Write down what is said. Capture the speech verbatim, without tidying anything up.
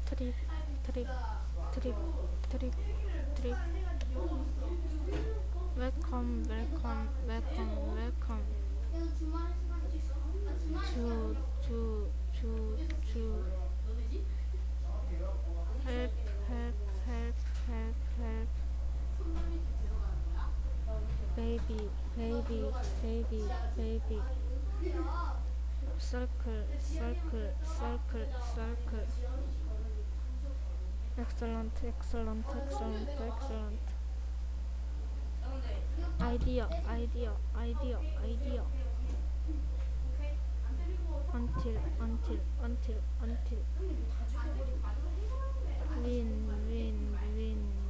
트립 트립 트립 트립 트립 웰컴 웰컴 웰컴 웰컴 주 주 주 주 헬프 헬프 헬프 헬프 헬프 베이비 베이비 베이비 베이비 서클 서클 서클 서클 엑셀런트 엑셀런트 엑셀런트 엑셀런트 아이디어 아이디어 아이디어 아이디어 until until until until win win win